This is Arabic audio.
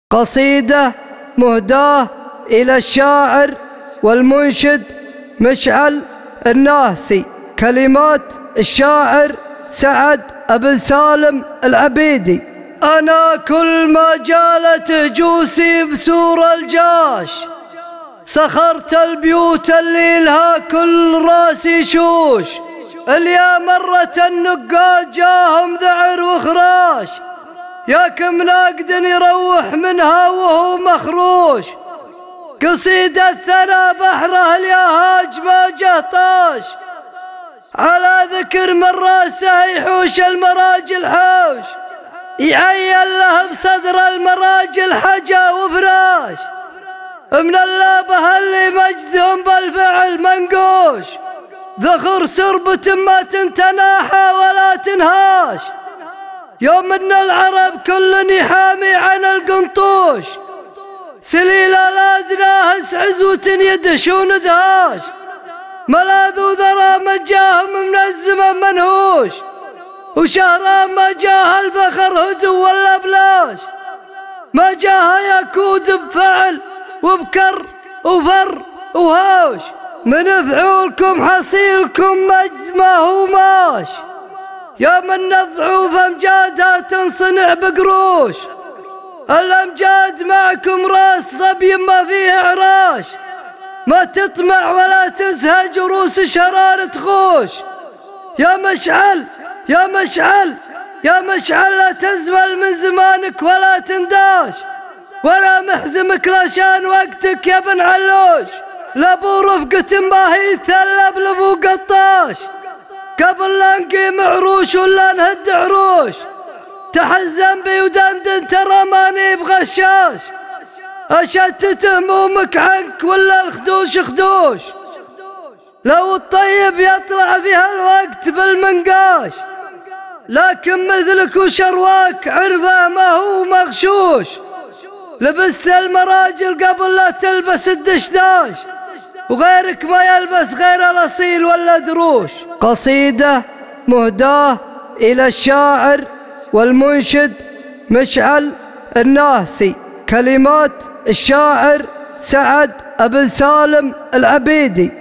قصيدة مهداة إلى الشاعر والمنشد مشعل الناهسي. كلمات الشاعر سعد بن سالم العبيدي. أنا كل ما جالت جوسي بسور الجاش، سخرت البيوت اللي لها كل راسي شوش. اليا مرة النقاد جاهم ذعر وخراش، ياكم ناقد يروح منها وهو مخروش. قصيدة ثنا بحره اليهاج ما جهطاش، على ذكر من راسه يحوش المراجل حوش. يعين له بصدر المراجل حجا وفراش، من اللابه اللي مجدهم بالفعل منقوش. ذخر سربة ما تنتناحى ولا تنهاش، يوم ان العرب كل يحامي عن القنطوش. سليل الادناهس عزوة يدشون دهاش، ملاذ ذرى مجاهم من الزمن منهوش. وشهرا ما جاه الفخر هدو ولا بلاش، ما جاه يكود بفعل وبكر وفر وهوش. من فعولكم حصيلكم مجد ما هو ماش، يا من الضعوف امجادها تنصنع بقروش. الامجاد معكم راس ظبي ما فيه عراش، ما تطمع ولا تزهج روس شرار تخوش. يا مشعل يا مشعل يا مشعل، لا تزمل من زمانك ولا تنداش، ولا محزمك لشان وقتك يا بن علوش. لابو رفقة ما هي ثلب لابو قطاش، قبل لا نقيم عروش ولا نهد عروش. تحزن بي ودندن ترى ماني بغشاش، أشتت همومك عنك ولا الخدوش خدوش. لو الطيب يطلع في هالوقت بالمنقاش، لكن مثلك وشرواك عرفه ما هو مغشوش. لبست المراجل قبل لا تلبس الدشداش، وغيرك ما يلبس غير الأصيل ولا دروش. قصيدة مهداة إلى الشاعر والمنشد مشعل الناهسي. كلمات الشاعر سعد بن سالم العبيدي.